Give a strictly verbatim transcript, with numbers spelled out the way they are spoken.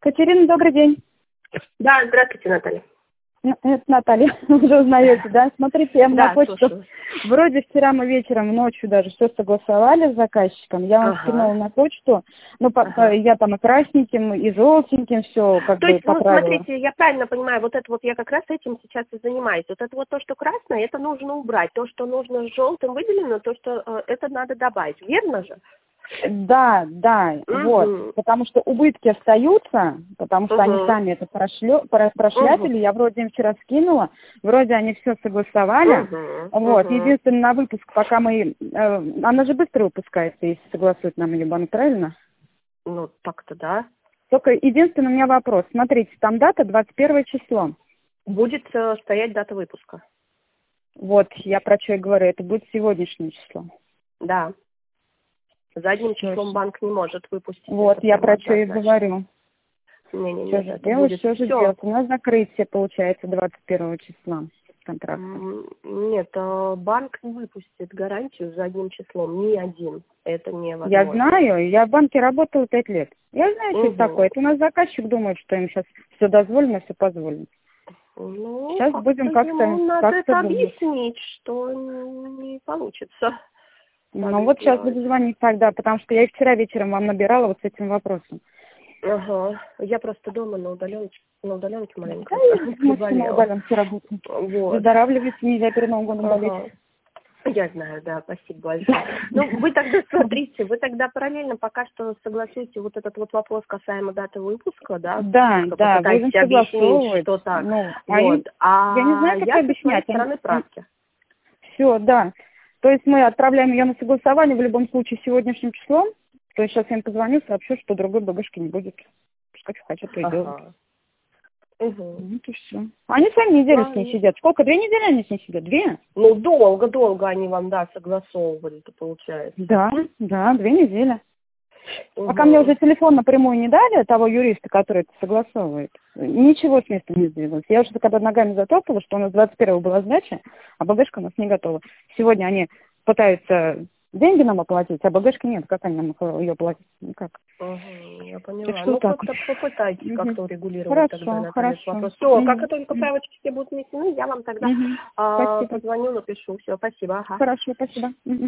Катерина, добрый день. Да, здравствуйте, Наталья. Н- Это Наталья, уже узнаете, да? Смотрите, я вам на Да, почту, слушаю. вроде вчера мы вечером, ночью даже все согласовали с заказчиком, я вам Ага. скинула на почту, ну, по- Ага. по- я там и красненьким, и желтеньким все как То бы есть, ну, поправила. смотрите, я правильно понимаю, вот это вот я как раз этим сейчас и занимаюсь. Вот это вот то, что красное, это нужно убрать. То, что нужно с желтым выделено, то, что э, это надо добавить. Верно же? Да, да, вот, Угу. потому что убытки остаются, потому что они Угу. сами это прошлё- про- прошляпили, Угу. я вроде им вчера скинула, вроде они все согласовали, Угу. вот, Угу. единственное, на выпуск, пока мы, э, она же быстро выпускается, если согласует нам ее банк, правильно? Ну, так-то да. Только единственный у меня вопрос, смотрите, там дата двадцать первое число, Будет э, стоять дата выпуска. вот, я про что и говорю, это будет сегодняшнее число. Да. Задним Всё, числом банк не может выпустить. вот, Это я прямо про что и однозначно. говорю. Не-не-не, Что же это делать, будет что же все. делать? У нас закрытие получается двадцать первого числа контракта. М, Нет, э, банк не выпустит гарантию задним числом, ни один. Это Я невозможно. знаю, я в банке работала пять лет. Я знаю, что это Угу. такое. Это у нас заказчик думает, что им сейчас все дозволено, все позволено. Ну, Сейчас как-то будем как-то ему надо как это думать. объяснить, что не получится так Ну вот сейчас сделать. буду звонить тогда, потому что я и вчера вечером вам набирала вот с этим вопросом. Ага. Я просто дома на удаленке, на удаленке маленько Да, и мы все на приболела. удаленке работаем. Вот. Выздоравливать нельзя перед Новым годом болеть. Ага. Я знаю, да, спасибо большое. Ну, вы тогда смотрите, вы тогда параллельно пока что согласуете вот этот вот вопрос касаемо даты выпуска, да, Да, как-то да, будем попытайтесь объяснить, согласовывать. что так. Ну, а им- Вот. А я не знаю, как я со своей объяснять. стороны правки. Все, да. То есть мы отправляем ее на согласование в любом случае сегодняшним числом. То есть сейчас я им позвоню, сообщу, что другой багажки не будет. Пускай что хотят, то и делают. Ага. Угу. Вот и все. Они сами неделю с ней Ладно. сидят. Сколько? Две недели они с ней сидят? Две? Ну, долго-долго они вам, да, согласовывали-то, получается. Да, да, две недели. Угу. Пока мне уже телефон напрямую не дали, того юриста, который это согласовывает, ничего с места не сдвинулось. Я уже когда ногами затопала, что у нас двадцать первого была сдача, а багажка у нас не готова. Сегодня они пытаются деньги нам оплатить, а багажки нет. Как они нам ее платят? Никак. Угу, я Так поняла. что Ну, так просто уж. попытайтесь Мгм. как-то урегулировать тогда, Хорошо, Наталья, этот хорошо. вопрос. Все, Мгм. как только Мгм. правочки все будут внесены, я вам тогда Мгм. а, Спасибо. позвоню, напишу. Все, спасибо. Ага. Хорошо, спасибо. Мгм.